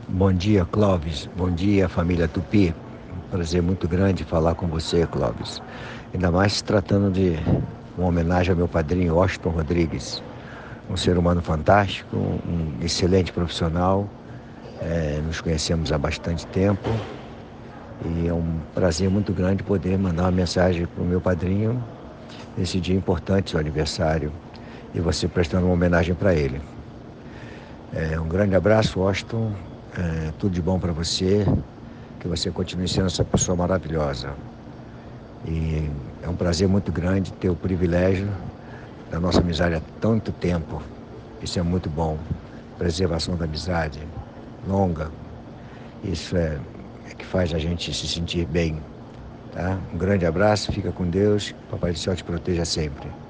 Bom dia, Clóvis. Bom dia, família Tupi. Um prazer muito grande falar com você, Clóvis. Ainda mais se tratando de uma homenagem ao meu padrinho, Washington Rodrigues. Um ser humano fantástico, um excelente profissional. Nos conhecemos há bastante tempo e é um prazer muito grande poder mandar uma mensagem para o meu padrinho nesse dia importante, seu aniversário, e você prestando uma homenagem para ele. Um grande abraço, Washington. Tudo de bom para você. Que você continue sendo essa pessoa maravilhosa. E é um prazer muito grande ter o privilégio da nossa amizade há tanto tempo. Isso é muito bom. Preservação da amizade longa. Isso é que faz a gente se sentir bem. Tá? Um grande abraço, fica com Deus. Papai do Céu te proteja sempre.